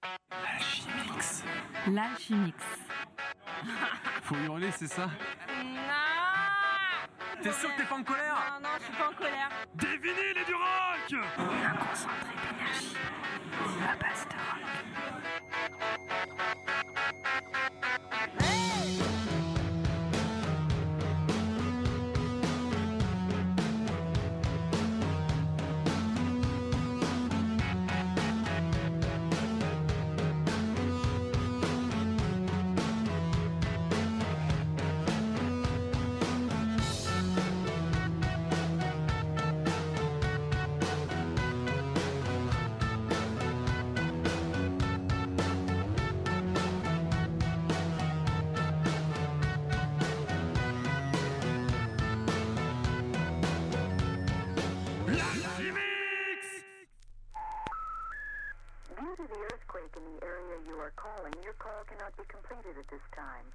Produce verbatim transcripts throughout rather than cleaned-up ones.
L'Alchimix. L'Alchimix. Faut hurler, c'est ça? Non. T'es sûr que t'es pas en colère? Non, non, je suis pas en colère. Des vinyles et du rock! Un concentré d'énergie. À base de rock. Due to the earthquake in the area you are calling, your call cannot be completed at this time.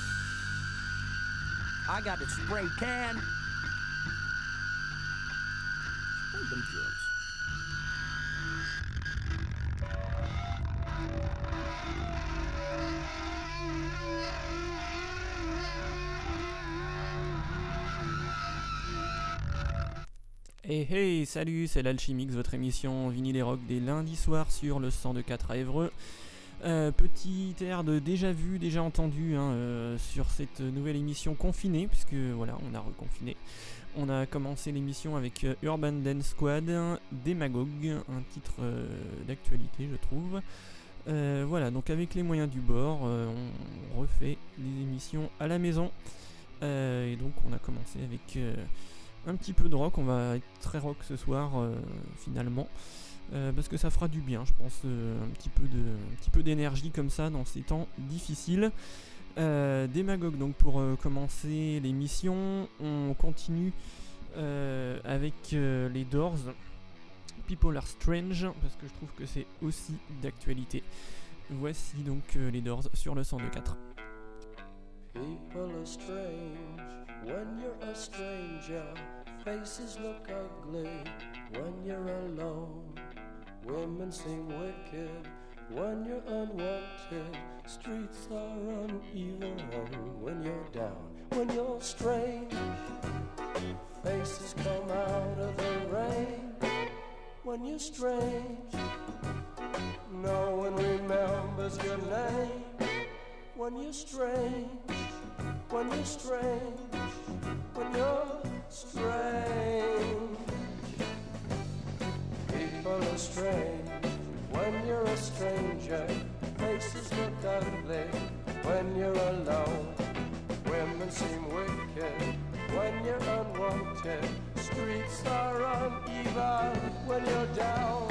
I got a spray can. drugs. Hey hey, salut, c'est l'Alchimix, votre émission vinyle et rock des lundis soirs sur le cent deux virgule quatre à Évreux. Euh, petit air de déjà vu, déjà entendu hein, euh, sur cette nouvelle émission confinée, puisque voilà, on a reconfiné. On a commencé l'émission avec euh, Urban Dance Squad, Demagogue, un titre euh, d'actualité je trouve. Euh, voilà, donc avec les moyens du bord, euh, on refait les émissions à la maison. Euh, et donc on a commencé avec euh, un petit peu de rock, on va être très rock ce soir euh, finalement. Euh, parce que ça fera du bien, je pense, euh, un petit peu de, un petit peu d'énergie comme ça dans ces temps difficiles. Euh, Demagogue, donc pour euh, commencer l'émission, on continue euh, avec euh, les Doors, People Are Strange, parce que je trouve que c'est aussi d'actualité. Voici donc euh, les Doors sur le cent deux virgule quatre. People are strange when you're a stranger. Faces look ugly when you're alone. Women seem wicked when you're unwanted. Streets are uneven when you're down. When you're strange, faces come out of the rain. When you're strange, no one remembers your name. When you're strange, when you're strange, when you're strange. People are strange when you're a stranger. Faces look ugly when you're alone. Women seem wicked when you're unwanted. Streets are uneven when you're down.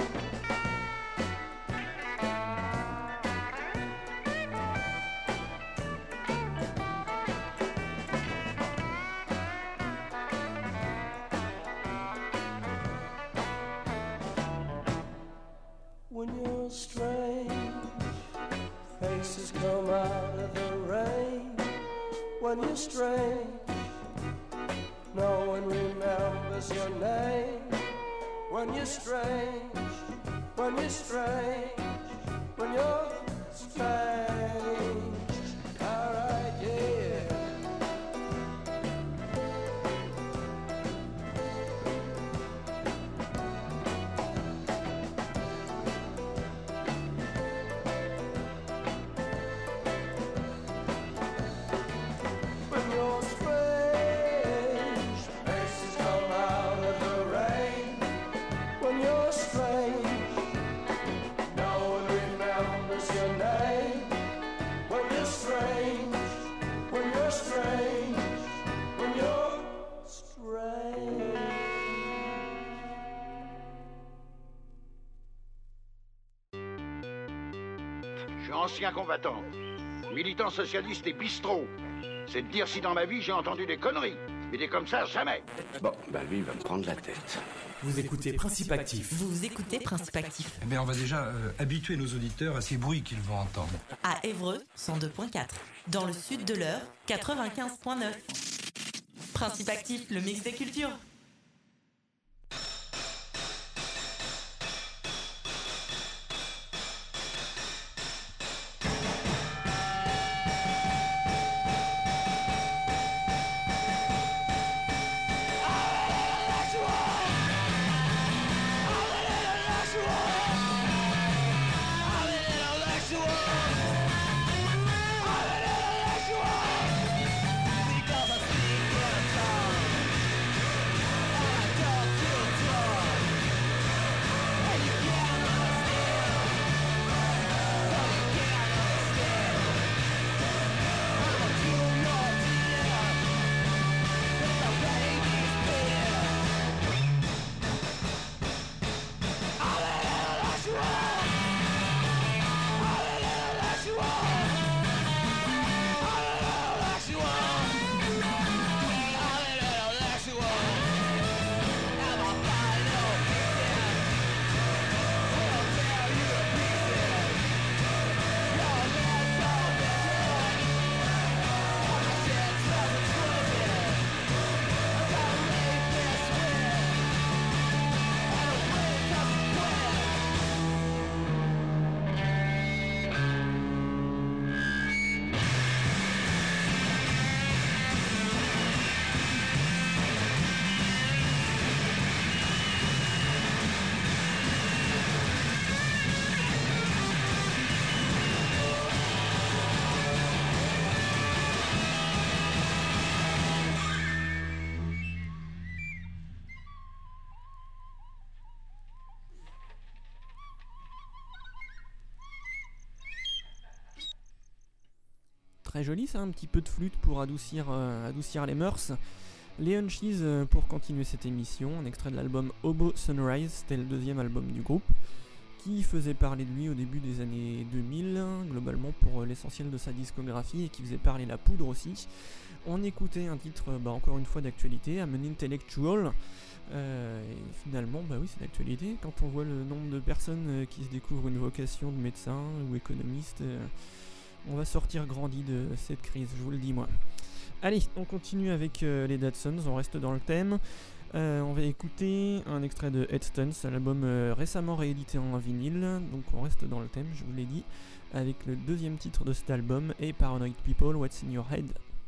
When you're strange, faces come out of the rain. When you're strange, no one remembers your name. When you're strange, when you're strange, when you're strange. Alright, yeah. When you're strange, faces come out of the rain. When you're strange, no one remembers your name. When you're strange, when you're strange, when you're strange. Je suis ancien combattant, militant socialiste et bistrot. C'est de dire si dans ma vie j'ai entendu des conneries. Mais des comme ça, jamais. Bon, bah lui, il va me prendre la tête. Vous écoutez Principe Actif. Vous écoutez Principe Actif. Eh bien, on va déjà euh, habituer nos auditeurs à ces bruits qu'ils vont entendre. À Évreux, cent deux virgule quatre. Dans le sud de l'Eure, quatre-vingt-quinze virgule neuf. Principe Actif, le mix des cultures. Because I speak in a tongue. très joli ça, un petit peu de flûte pour adoucir, euh, adoucir les mœurs. Les Hunchies euh, pour continuer cette émission, un extrait de l'album Hobo Sunrise, c'était le deuxième album du groupe, qui faisait parler de lui au début des années deux mille, globalement pour euh, l'essentiel de sa discographie, et qui faisait parler la poudre aussi. On écoutait un titre, bah, encore une fois d'actualité, I'm an Intellectual, euh, et finalement, bah oui c'est d'actualité, quand on voit le nombre de personnes euh, qui se découvrent une vocation de médecin ou économiste, euh, on va sortir grandi de cette crise, je vous le dis moi. Allez, on continue avec euh, les Datsuns, on reste dans le thème. Euh, on va écouter un extrait de Headstones, l'album euh, récemment réédité en vinyle. Donc on reste dans le thème, je vous l'ai dit, avec le deuxième titre de cet album et Paranoid People, What's in Your Head.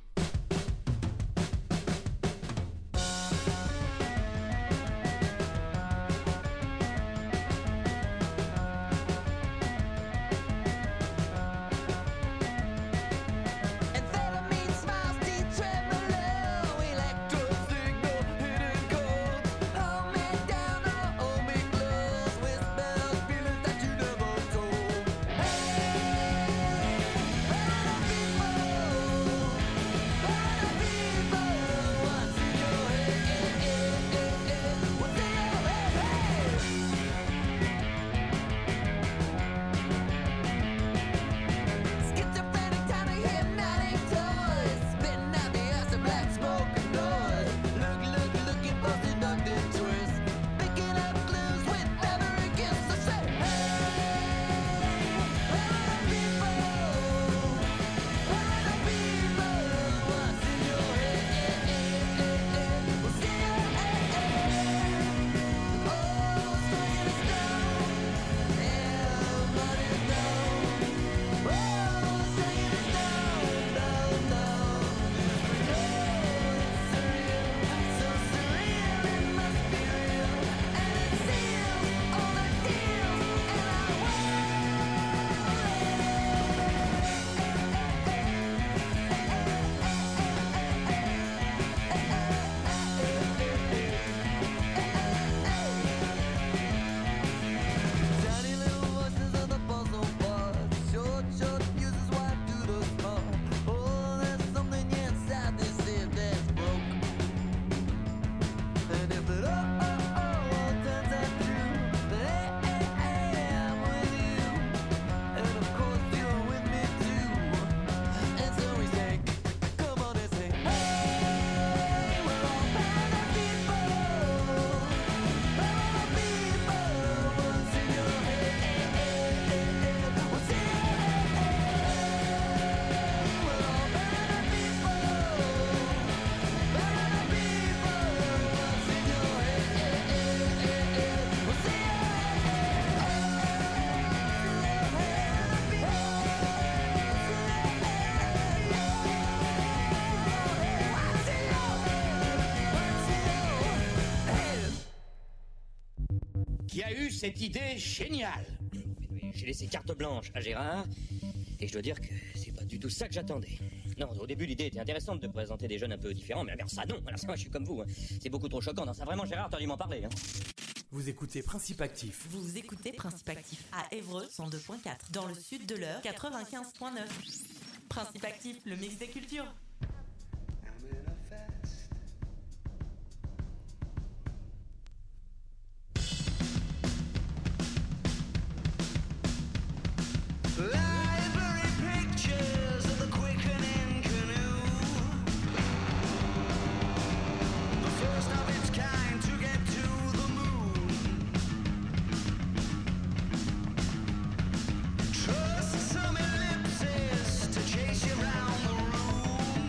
Qui a eu cette idée géniale. J'ai laissé carte blanche à Gérard, et je dois dire que c'est pas du tout ça que j'attendais. Non, au début, l'idée était intéressante de présenter des jeunes un peu différents, mais alors ça, non, alors ça, moi, je suis comme vous, hein. C'est beaucoup trop choquant. Non, ça, vraiment, Gérard, t'as dû m'en parler, hein. Vous écoutez Principe Actif. Vous écoutez Principe Actif à Évreux cent deux point quatre, dans le sud de l'Eure quatre-vingt-quinze point neuf. Principe Actif, le mix des cultures. Library pictures of the quickening canoe, the first of its kind to get to the moon. Trust some ellipsis to chase you round the room.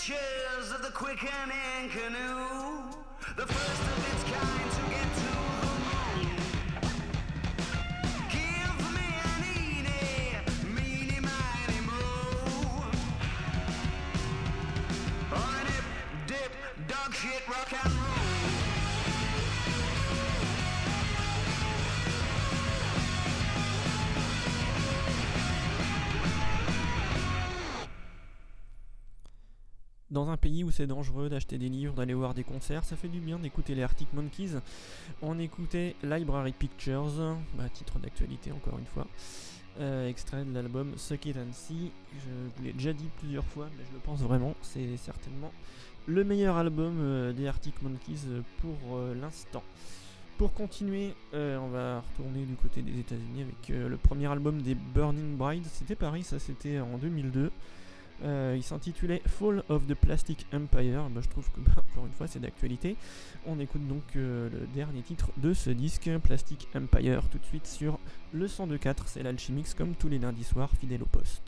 pictures of the quickening canoe, the first of its kind to get to the moon. Give me an eenie, meenie, miny, moe. On it, dip, dog shit, rock and roll. Dans un pays où c'est dangereux d'acheter des livres, d'aller voir des concerts, ça fait du bien d'écouter les Arctic Monkeys. On écoutait Library Pictures, bah, titre d'actualité encore une fois, euh, extrait de l'album Suck It and See. Je vous l'ai déjà dit plusieurs fois, mais je le pense vraiment, c'est certainement le meilleur album euh, des Arctic Monkeys pour euh, l'instant. Pour continuer, euh, on va retourner du côté des États-Unis avec euh, le premier album des Burning Brides. C'était pareil, ça c'était en deux mille deux. Euh, il s'intitulait Fall of the Plastic Empire. Bah, je trouve que, bah, encore une fois, c'est d'actualité. On écoute donc euh, le dernier titre de ce disque, Plastic Empire, tout de suite sur le cent deux point quatre. C'est l'Alchimix, comme tous les lundis soirs, fidèle au poste.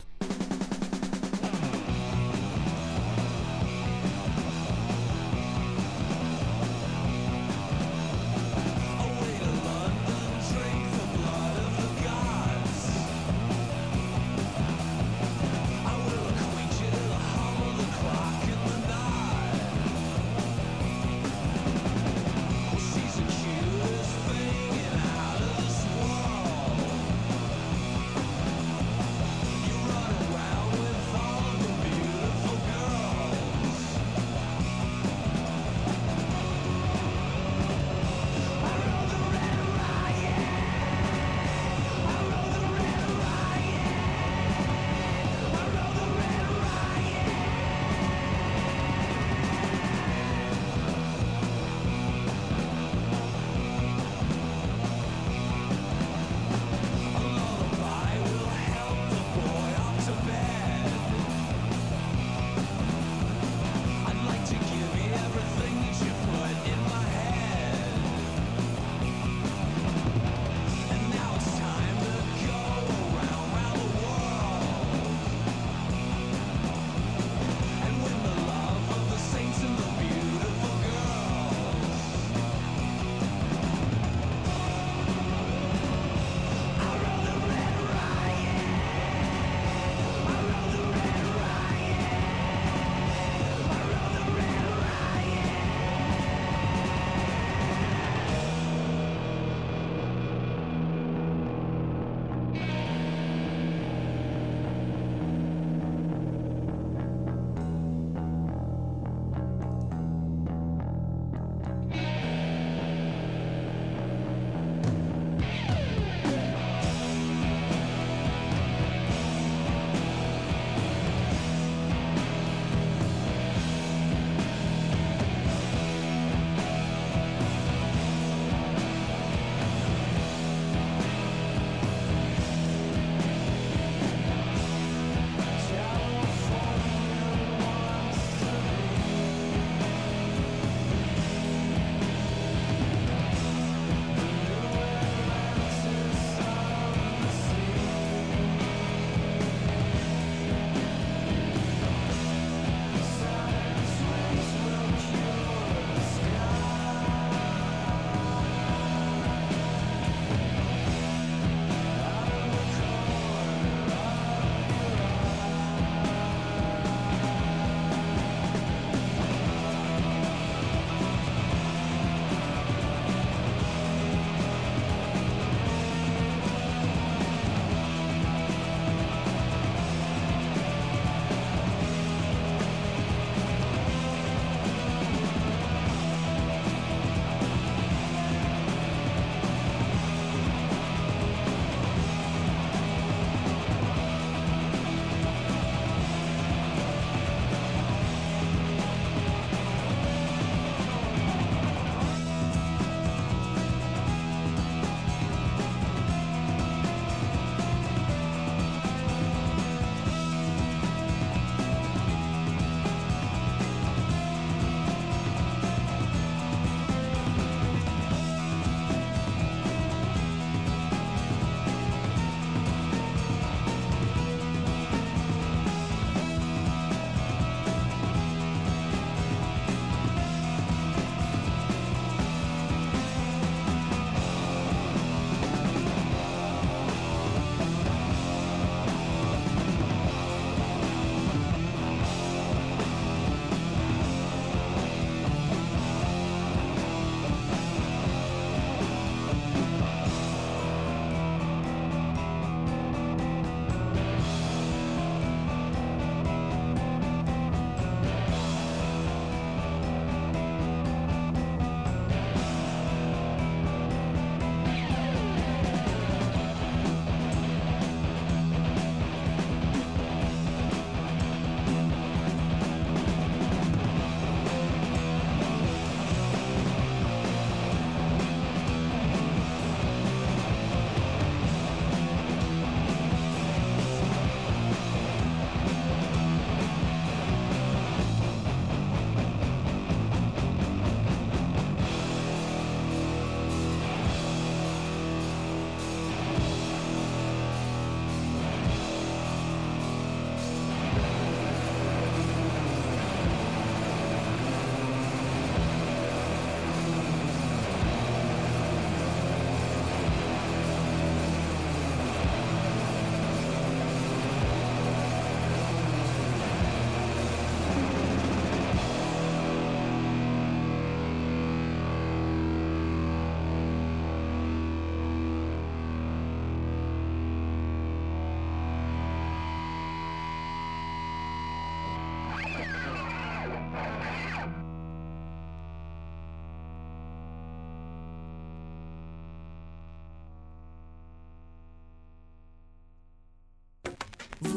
You run away.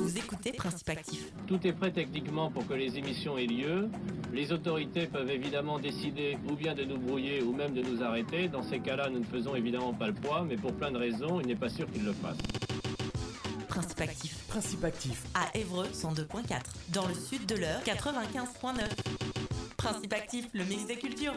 Vous écoutez Principe Actif. Tout est prêt techniquement pour que les émissions aient lieu. Les autorités peuvent évidemment décider ou bien de nous brouiller ou même de nous arrêter. Dans ces cas-là, nous ne faisons évidemment pas le poids, mais pour plein de raisons, il n'est pas sûr qu'ils le fassent. Principe Actif. Principe Actif. À Évreux, cent deux point quatre. Dans le sud de l'Eure, quatre-vingt-quinze point neuf. Principe Actif, le mix des cultures.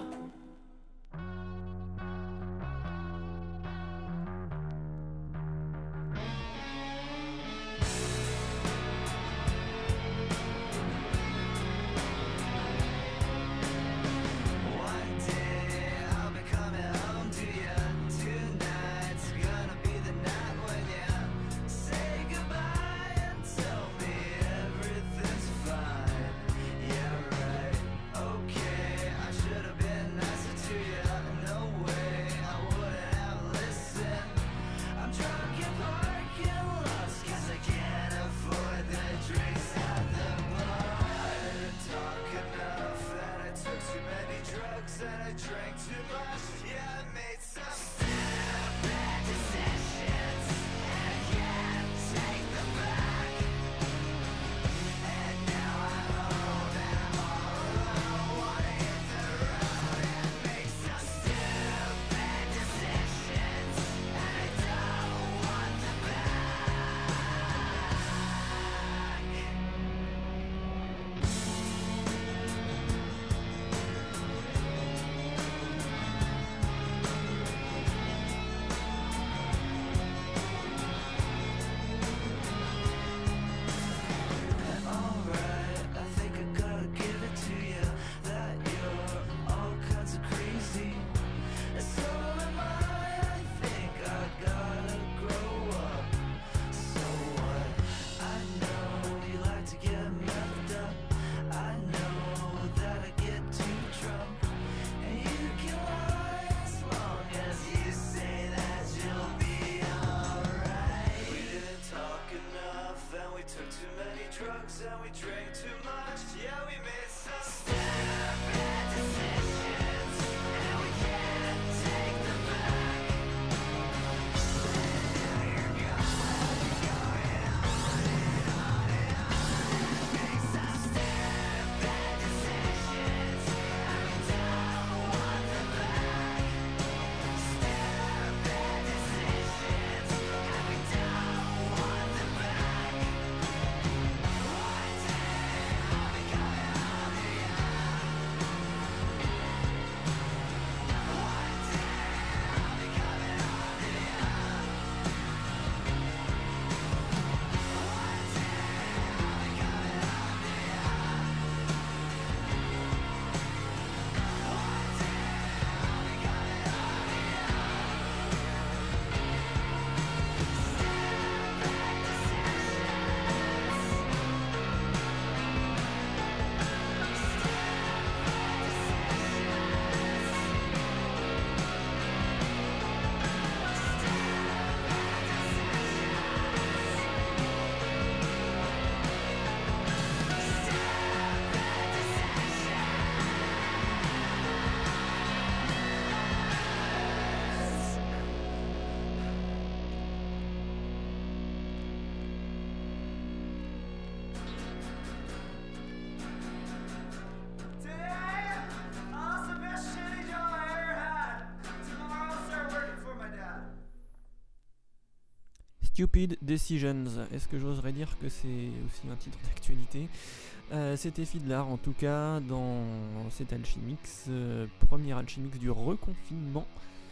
Stupid Decisions. Est-ce que j'oserais dire que c'est aussi un titre d'actualité? euh, C'était Fiddler en tout cas dans cet Alchimix, euh, premier Alchimix du reconfinement.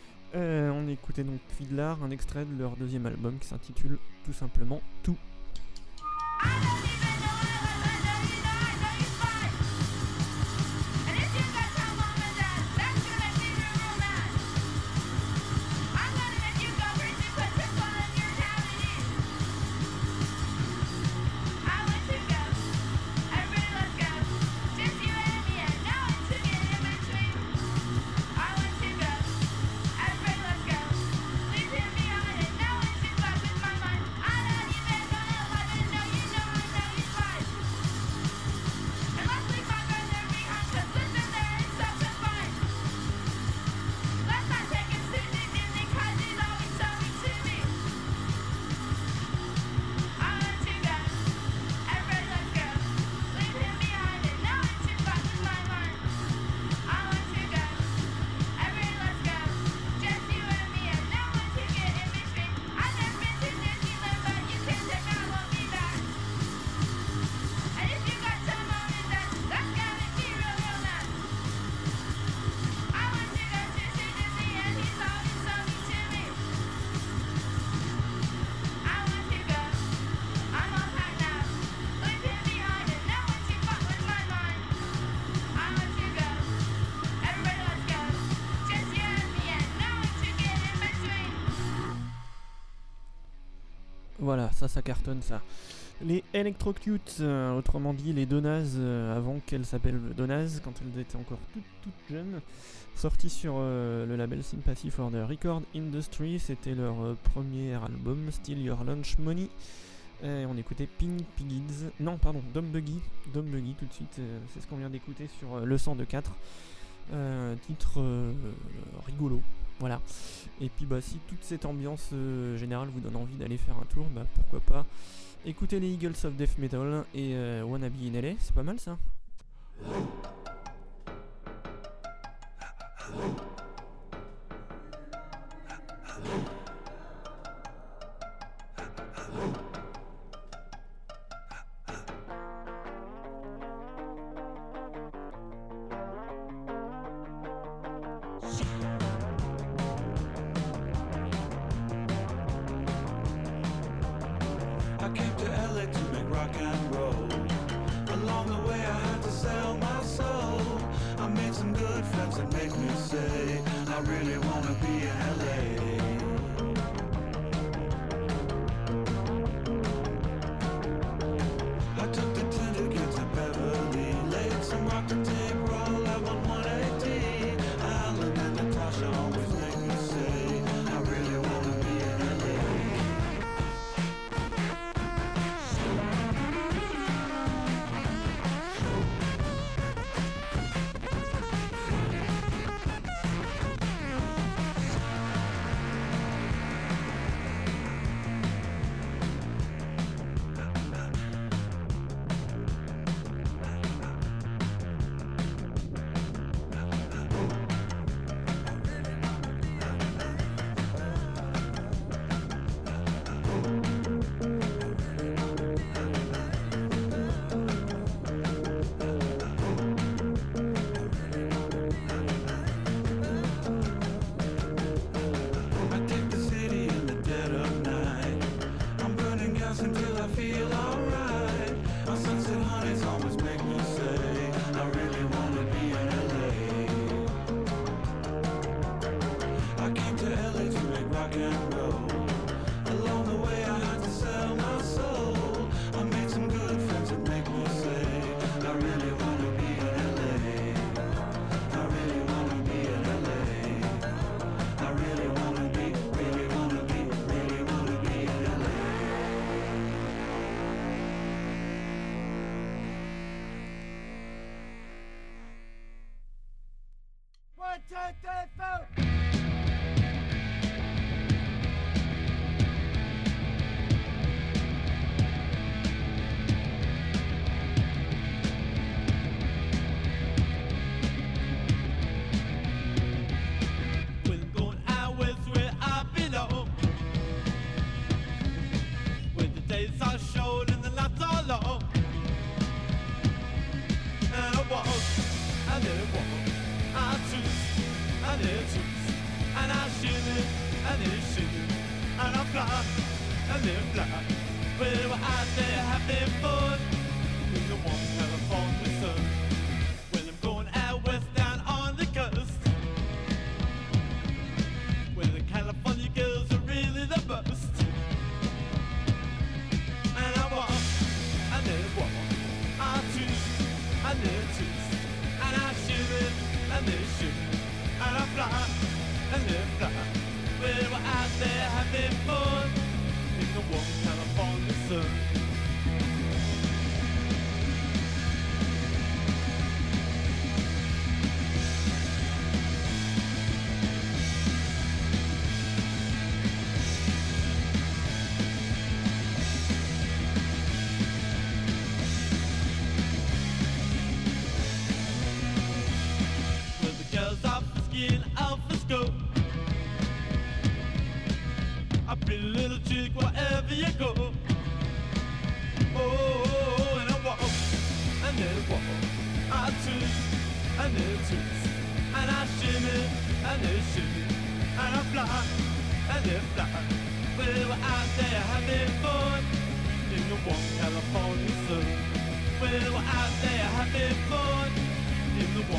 Euh, on écoutait donc Fiddler, un extrait de leur deuxième album qui s'intitule tout simplement Tout. I don't even know if I know you know Voilà, ça, ça cartonne ça. Les Electrocute, euh, autrement dit les Donaz, euh, avant qu'elles s'appellent Donaz, quand elles étaient encore toutes toutes jeunes, sorties sur euh, le label Sympathy for the Record Industry, c'était leur euh, premier album, Steal Your Lunch Money. Et on écoutait Pink Piggies, non pardon, Dumb Buggy, Dumb Buggy tout de suite, euh, c'est ce qu'on vient d'écouter sur euh, le cent deux quatre, euh, titre euh, rigolo, voilà. Et puis bah si toute cette ambiance euh, générale vous donne envie d'aller faire un tour, bah pourquoi pas. Écoutez les Eagles of Death Metal et euh, Wanna Be in L A, c'est pas mal ça.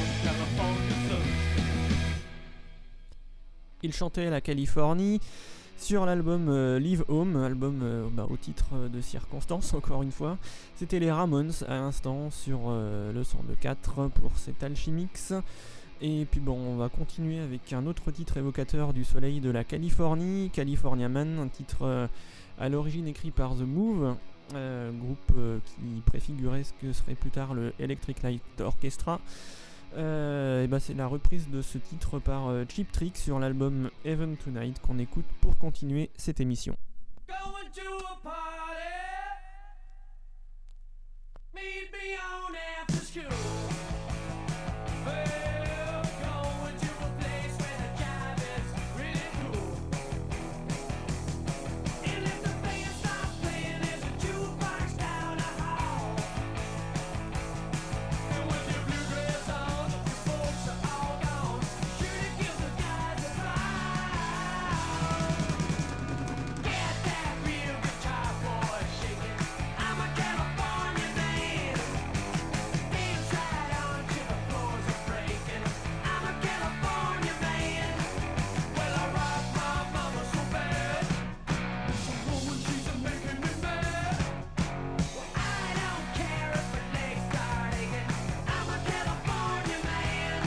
Il chantait la Californie, sur l'album euh, Leave Home, album euh, bah, au titre de circonstance encore une fois. C'était les Ramones à l'instant sur euh, le cent deux quatre pour cet Alchimix. Et puis bon, on va continuer avec un autre titre évocateur du soleil de la Californie, California Man, un titre euh, à l'origine écrit par The Move, euh, groupe euh, qui préfigurait ce que serait plus tard le Electric Light Orchestra. Euh, et bah c'est la reprise de ce titre par euh, Cheap Trick sur l'album Heaven Tonight qu'on écoute pour continuer cette émission. Going to a party. Meet me on after school. Well, going to a place where the jive is really cool. And if the band stops playing, there's a jukebox down the hall. And with your bluegrass on, the folks are all gone. Sure to give the guys a vibe. Get that real guitar, boy, shaking. I'm a California man. Dance right on till the floors are breaking. I'm a California man. Well, I rock my mama so bad. So woman, she's a making me mad. Well, I don't care if her legs start aching. I'm a California man.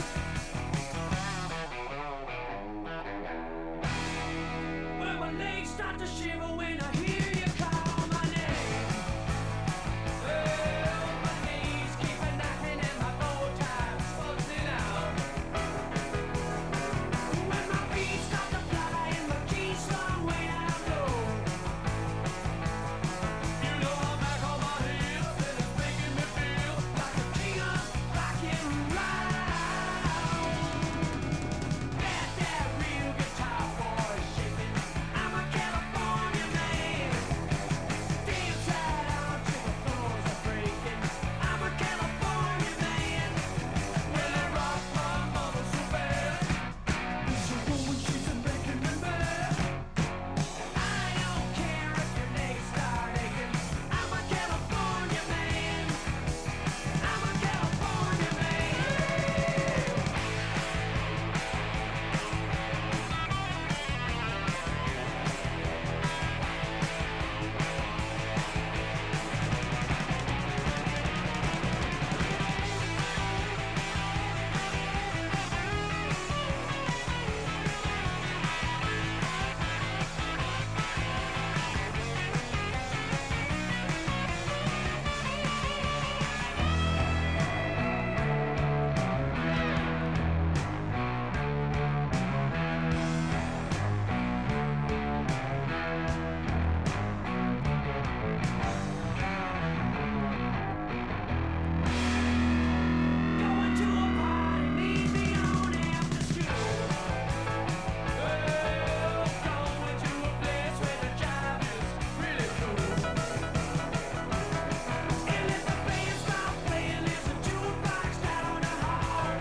Well, my legs start to shiver when I hear you call my name. Well, my knees keep a knocking and my bow tie buzzing out. When my feet start to fly and my keys slung way down low. You know I'm back on my heels and it's making me feel like a king of rock and roll. Get that real guitar, boy, shaking. I'm a California man. Dance right on till the floors are breaking. I'm a California man. Well, I rock my mama so bad. So woman, she's a making me mad. I don't care if your legs start aching. I'm a California man. I'm a California man. Going to a party, meet me on after school. Well, going to a place where the jive is really cool. And if the band stops playing, there's a jukebox down the hall.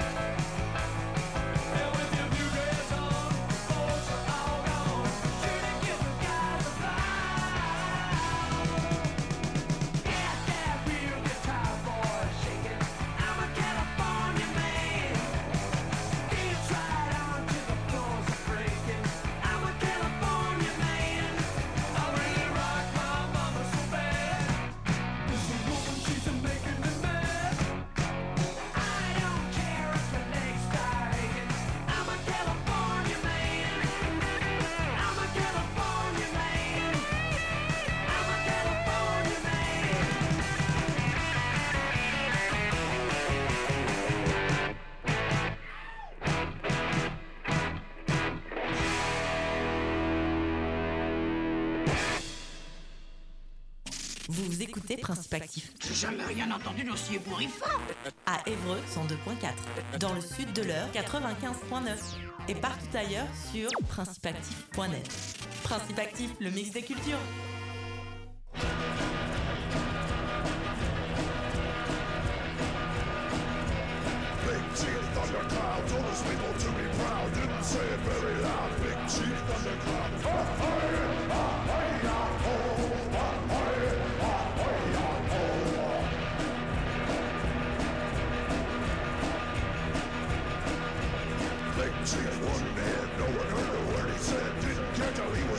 And with your bluegrass on, the folks are all gone. Sure to give the guys a vibe. Get that real guitar, boy, shaking. I'm a California man. Dance right on till the floors are breaking. I'm a California man. I really rock my mama so bad. This woman, she's a making me mad. I don't care if her legs start aching. I'm a California man. I'm a California man. I'm a California man. Vous écoutez Principe Actif J'ai jamais rien entendu d'aussi ébouriffant. à Évreux cent deux point quatre, dans le sud de l'Eure quatre-vingt-quinze point neuf et partout ailleurs sur principe actif point net. Principe Actif, le mix des cultures. Big chief thundercloud told his people to be proud. Didn't say it very loud. Big chief thundercloud. Big chief wouldn't hear, no one heard a word he said. Didn't care till he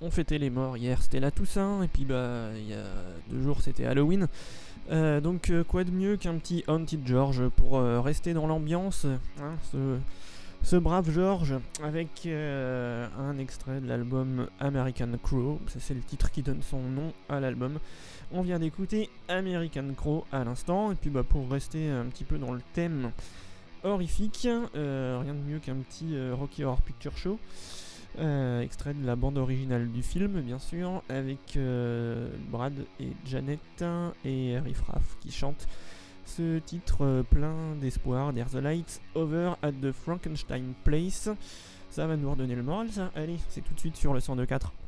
on fêtait les morts. Hier c'était la Toussaint, et puis bah il y a deux jours c'était Halloween. Euh, donc euh, quoi de mieux qu'un petit Haunted George pour euh, rester dans l'ambiance, hein, ce, ce brave George, avec euh, un extrait de l'album American Crow. Ça, c'est le titre qui donne son nom à l'album. On vient d'écouter American Crow à l'instant, et puis bah pour rester un petit peu dans le thème horrifique, euh, rien de mieux qu'un petit euh, Rocky Horror Picture Show. Euh, extrait de la bande originale du film, bien sûr, avec euh, Brad et Janet et Riff Raff qui chantent ce titre euh, plein d'espoir. There's a light over at the Frankenstein Place. Ça va nous redonner le moral, ça. Allez, c'est tout de suite sur le cent deux virgule quatre.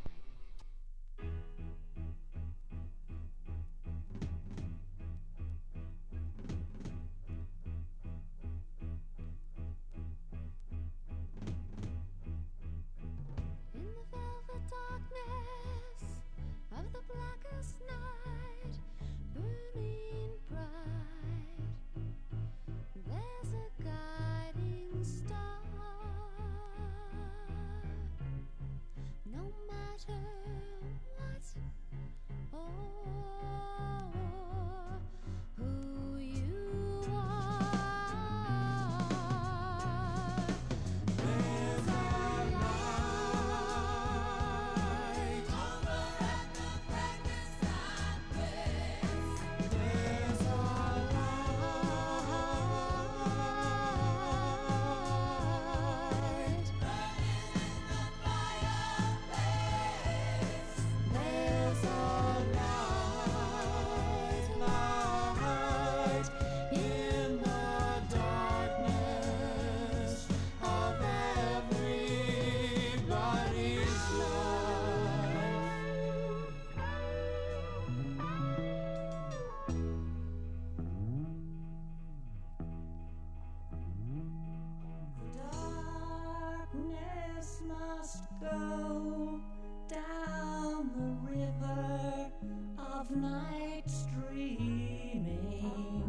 Go down the river of night streaming,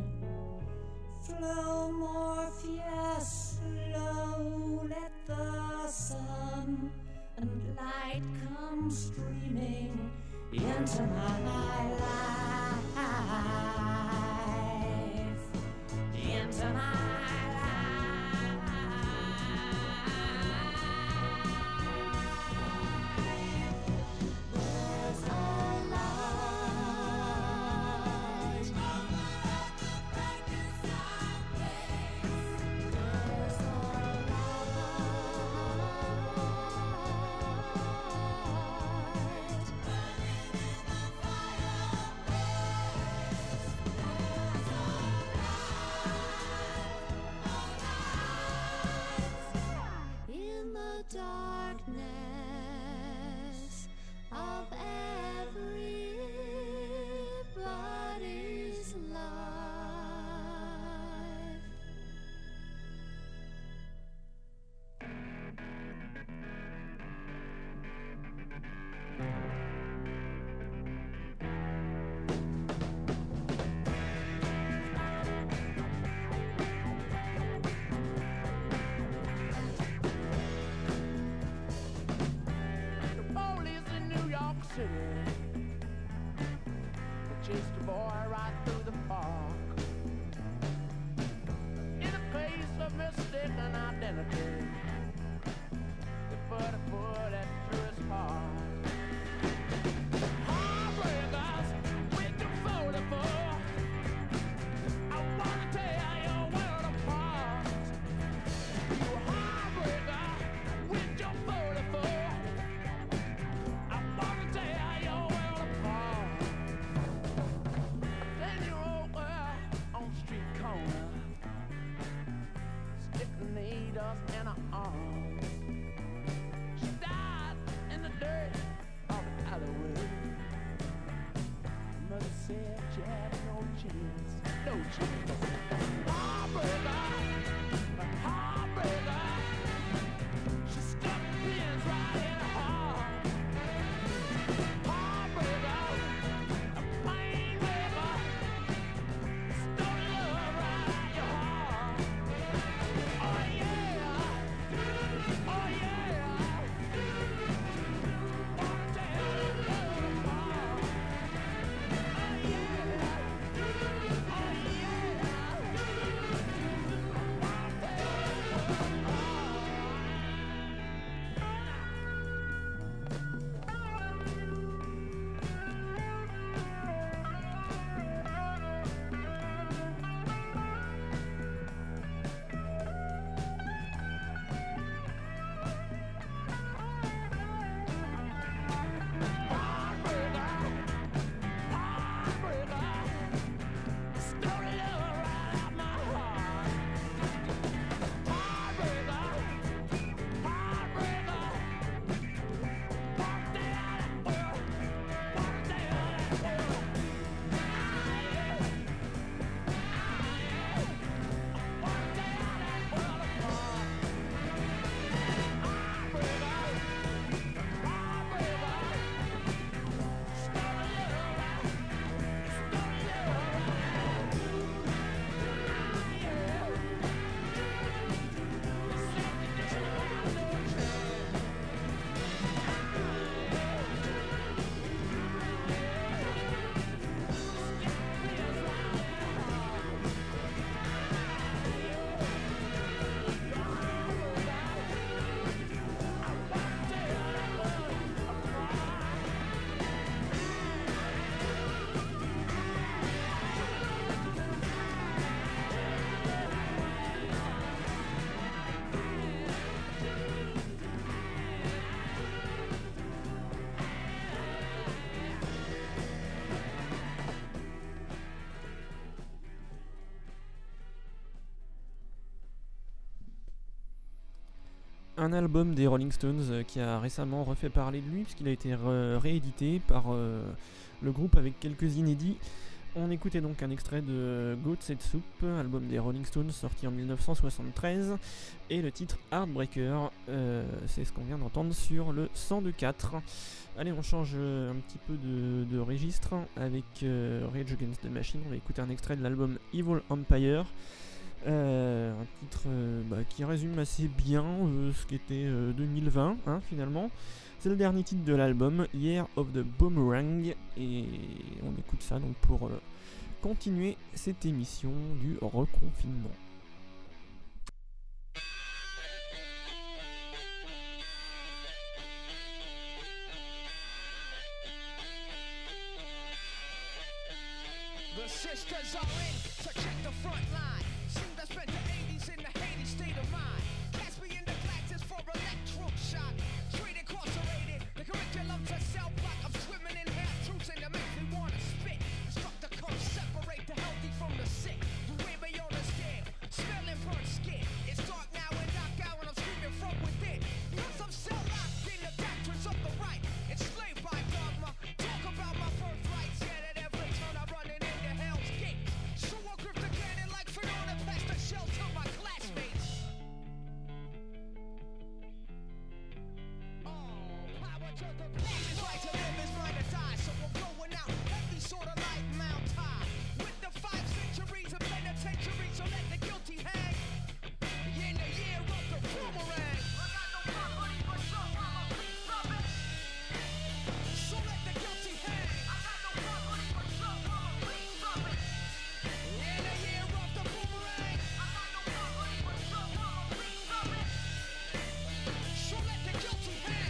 flow Morpheus, slow, let the sun and light come streaming into my life, into my darkness of everybody's life. Chased a boy right through the park in a case of mistaken identity. They put a bullet through his heart. Heartbreakers with the forty-four, I wanna tear your world apart. You heartbreaker with your forty-four, I wanna tear your world apart. Ten-year-old girl on the street corner, sticking needles in her un album des Rolling Stones euh, qui a récemment refait parler de lui puisqu'il a été re- réédité par euh, le groupe avec quelques inédits. On écoutait donc un extrait de Goats and Soup, album des Rolling Stones sorti en dix-neuf cent soixante-treize, et le titre Heartbreaker, euh, c'est ce qu'on vient d'entendre sur le cent deux quatre. Allez, on change euh, un petit peu de, de registre avec euh, Rage Against the Machine. On va écouter un extrait de l'album Evil Empire. Euh, un titre euh, bah, qui résume assez bien euh, ce qu'était euh, deux mille vingt hein, finalement. C'est le dernier titre de l'album, Year of the Boomerang, et on écoute ça donc pour euh, continuer cette émission du reconfinement. The sisters are in to check the front line. Seem to spend the eighties in the Haiti state of mind. Cast me in the practice for electroshock. Straight incarcerated, the curriculum to cell block. I'm swimming in half truths and it makes me wanna spit. Instructor come separate the healthy from the sick. You weigh me on the scale, smelling burnt skin. It's dark now and knock out and I'm screaming from within. Because I'm cell locked in the doctrines of the right. Enslaved by dogma. Talk about my birthrights, yeah, that every turn I'm running into hell's gate. So I grip the cannon like Fernand and pass the shell to my classmates. To the pages right to live is mine to die. So I'm going out heavy, sort of like Mount High. With the five centuries of penitentiary, so let the guilty hang. In the year of the boomerang. I got no property but some, I'm a piece of it. So let the guilty hang. I got no property but some, I'm a piece of it. In the year of the boomerang. I got no property but some, I'm a piece of it. So let the guilty hang.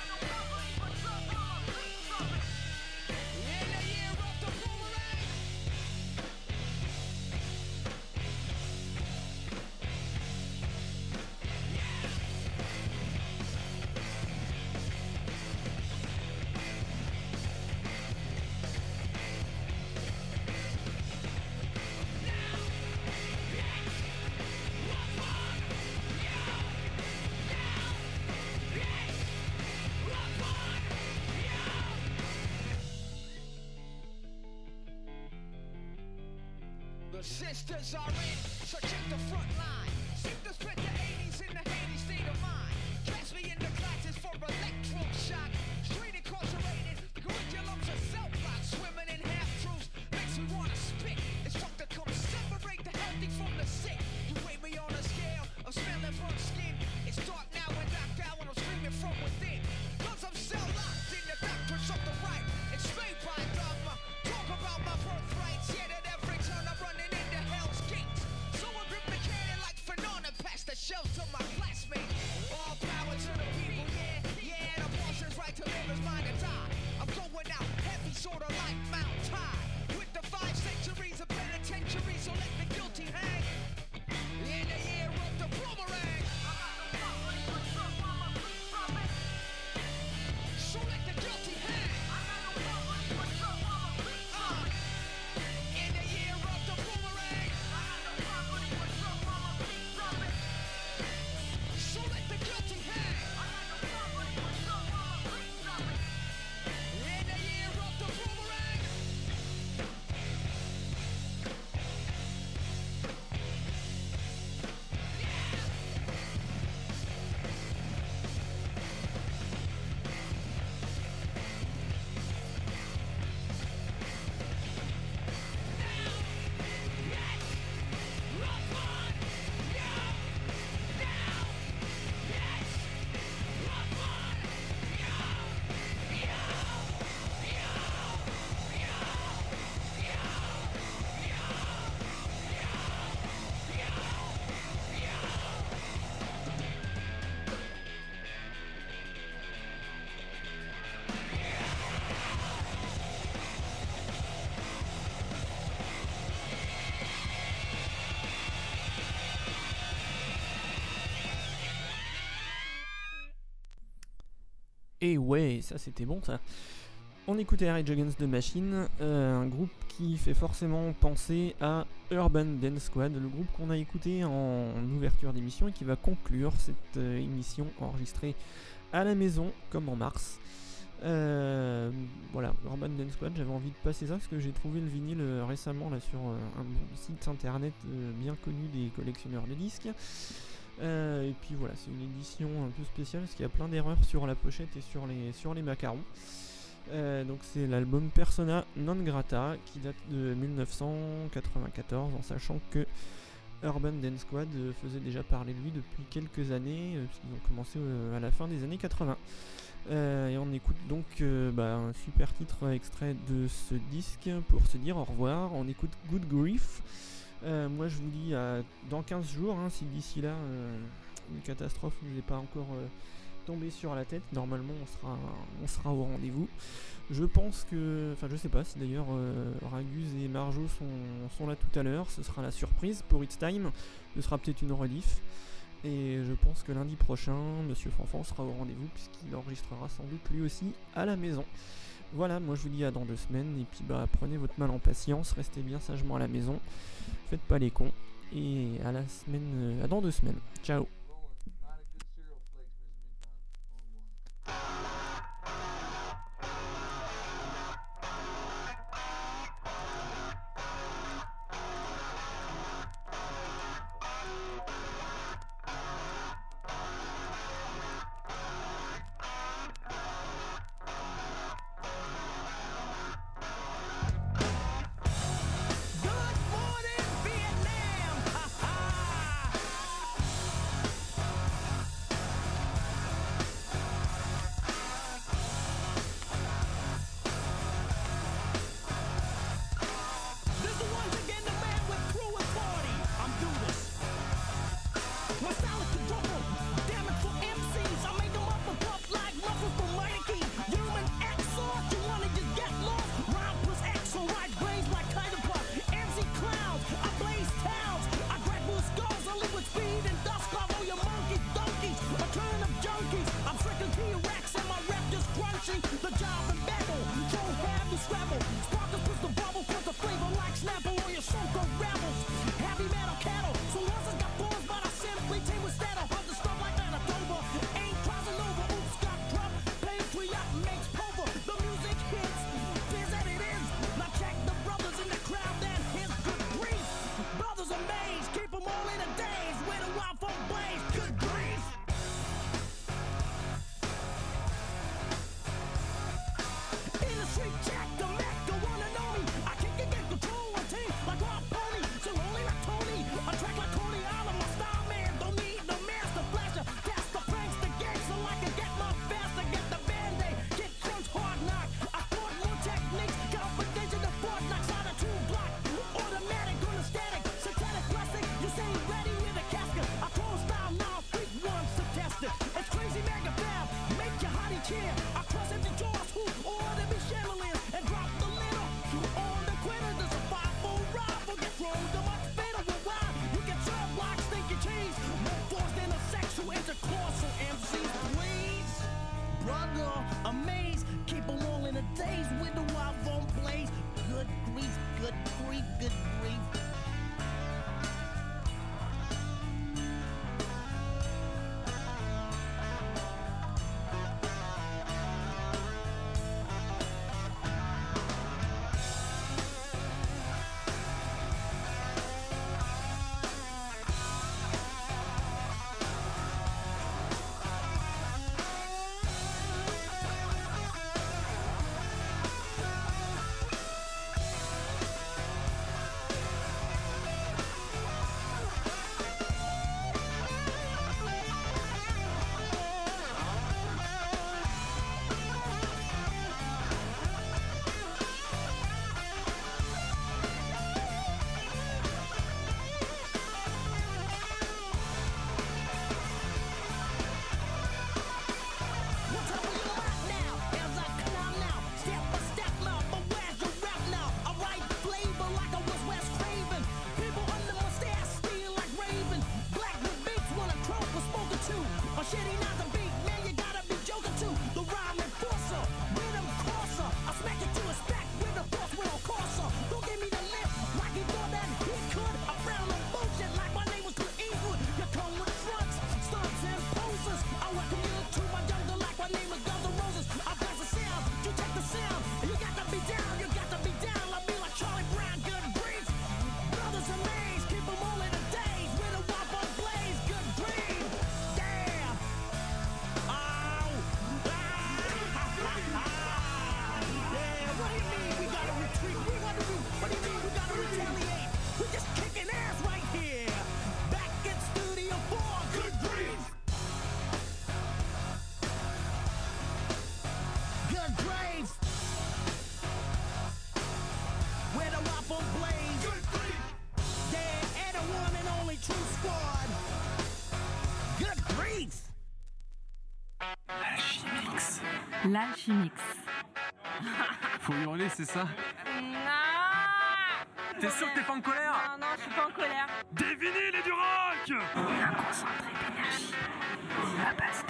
The sisters are in, so check the front line. Seem to spend the eighties in the Haiti state of mind. Cast me in the classes for electroshock. Straight incarcerated, the curriculum's a cell block. Swimming in half truths makes me wanna spit. Instructor come separate the healthy from the sick. You weigh me on a scale of smelling burnt skin. It's dark now and knocked out when I'm screaming from within. Cause I'm cell locked in the doctrines of the right. Enslaved by dogma. Talk about my birthrights, yeah, that every turn I'm running into hell's gates. So I grip the cannon like Fernand and pass the shells to my classmates. All power to the people, yeah, yeah, the boss is right to live is mine to die. I'm going out heavy, sort of like Mount Tide. With the five centuries of penitentiary, so let the guilty hang. In the year of the boomerang. So let the guilty hang. Uh, in the year of the boomerang. So let the guilty hang. In the year of the boomerang. Et ouais, ça c'était bon ça. On écoutait Rage Against the Machine, euh, un groupe qui fait forcément penser à Urban Dance Squad, le groupe qu'on a écouté en, en ouverture d'émission et qui va conclure cette euh, émission enregistrée à la maison, comme en mars. Euh, voilà, Urban Dance Squad, j'avais envie de passer ça parce que j'ai trouvé le vinyle euh, récemment là sur euh, un bon site internet euh, bien connu des collectionneurs de disques. Euh, et puis voilà, c'est une édition un peu spéciale parce qu'il y a plein d'erreurs sur la pochette et sur les, sur les macarons. Euh, donc c'est l'album Persona Non Grata qui date de dix-neuf cent quatre-vingt-quatorze, en sachant que Urban Dance Squad euh, faisait déjà parler de lui depuis quelques années, euh, puisqu'ils ont commencé euh, à la fin des années quatre-vingts. Euh, et on écoute donc euh, bah, un super titre extrait de ce disque pour se dire au revoir. On écoute Good Grief. Euh, moi je vous dis à dans quinze jours, hein, si d'ici là euh, une catastrophe ne nous est pas encore euh, tombée sur la tête, normalement on sera, on sera au rendez-vous. Je pense que, enfin je sais pas si d'ailleurs euh, Ragus et Marjo sont, sont là tout à l'heure, ce sera la surprise pour It's Time, ce sera peut-être une rediff. Et je pense que lundi prochain, Monsieur Fanfan sera au rendez-vous puisqu'il enregistrera sans doute lui aussi à la maison. Voilà, moi je vous dis à dans deux semaines et puis bah prenez votre mal en patience, restez bien sagement à la maison, faites pas les cons et à la semaine, euh, à dans deux semaines. Ciao. L'Alchimix. Faut hurler, c'est ça? Non. T'es sûr que t'es pas en colère? Non, non, je suis pas en colère. Des vinyles et du rock! Un concentré d'énergie. Une base